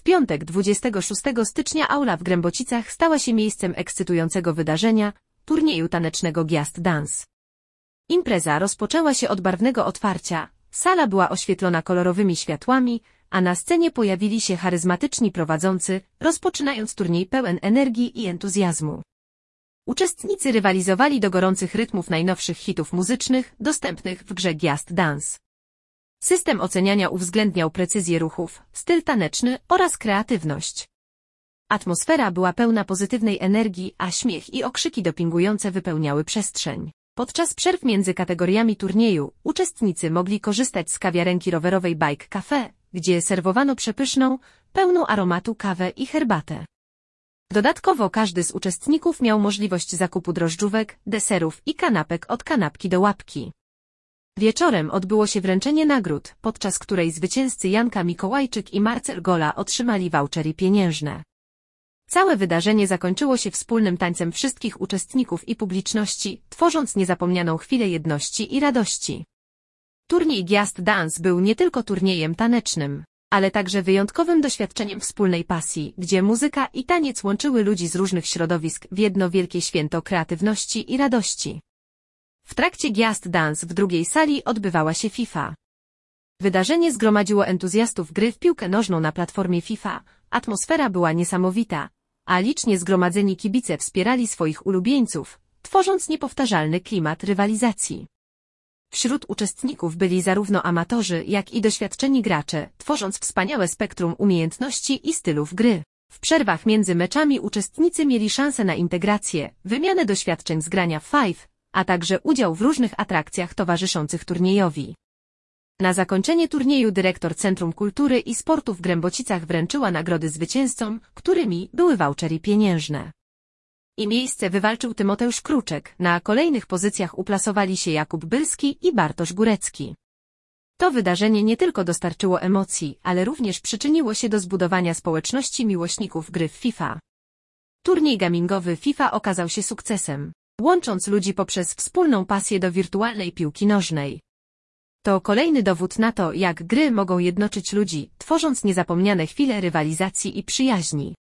W piątek 26 stycznia aula w Grębocicach stała się miejscem ekscytującego wydarzenia, turnieju tanecznego Gwiazd Dance. Impreza rozpoczęła się od barwnego otwarcia, sala była oświetlona kolorowymi światłami, a na scenie pojawili się charyzmatyczni prowadzący, rozpoczynając turniej pełen energii i entuzjazmu. Uczestnicy rywalizowali do gorących rytmów najnowszych hitów muzycznych, dostępnych w grze Gwiazd Dance. System oceniania uwzględniał precyzję ruchów, styl taneczny oraz kreatywność. Atmosfera była pełna pozytywnej energii, a śmiech i okrzyki dopingujące wypełniały przestrzeń. Podczas przerw między kategoriami turnieju uczestnicy mogli korzystać z kawiarenki rowerowej Bike Cafe, gdzie serwowano przepyszną, pełną aromatu kawę i herbatę. Dodatkowo każdy z uczestników miał możliwość zakupu drożdżówek, deserów i kanapek od kanapki do łapki. Wieczorem odbyło się wręczenie nagród, podczas której zwycięzcy Janka Mikołajczyk i Marcel Gola otrzymali vouchery pieniężne. Całe wydarzenie zakończyło się wspólnym tańcem wszystkich uczestników i publiczności, tworząc niezapomnianą chwilę jedności i radości. Turniej Gwiazd Dance był nie tylko turniejem tanecznym, ale także wyjątkowym doświadczeniem wspólnej pasji, gdzie muzyka i taniec łączyły ludzi z różnych środowisk w jedno wielkie święto kreatywności i radości. W trakcie Gwiazd Dance w drugiej sali odbywała się FIFA. Wydarzenie zgromadziło entuzjastów gry w piłkę nożną na platformie FIFA, atmosfera była niesamowita, a licznie zgromadzeni kibice wspierali swoich ulubieńców, tworząc niepowtarzalny klimat rywalizacji. Wśród uczestników byli zarówno amatorzy, jak i doświadczeni gracze, tworząc wspaniałe spektrum umiejętności i stylów gry. W przerwach między meczami uczestnicy mieli szansę na integrację, wymianę doświadczeń z grania w Five, a także udział w różnych atrakcjach towarzyszących turniejowi. Na zakończenie turnieju dyrektor Centrum Kultury i Sportu w Grębocicach wręczyła nagrody zwycięzcom, którymi były vouchery pieniężne. I miejsce wywalczył Tymoteusz Kruczek, na kolejnych pozycjach uplasowali się Jakub Bylski i Bartosz Górecki. To wydarzenie nie tylko dostarczyło emocji, ale również przyczyniło się do zbudowania społeczności miłośników gry w FIFA. Turniej gamingowy FIFA okazał się sukcesem, łącząc ludzi poprzez wspólną pasję do wirtualnej piłki nożnej. To kolejny dowód na to, jak gry mogą jednoczyć ludzi, tworząc niezapomniane chwile rywalizacji i przyjaźni.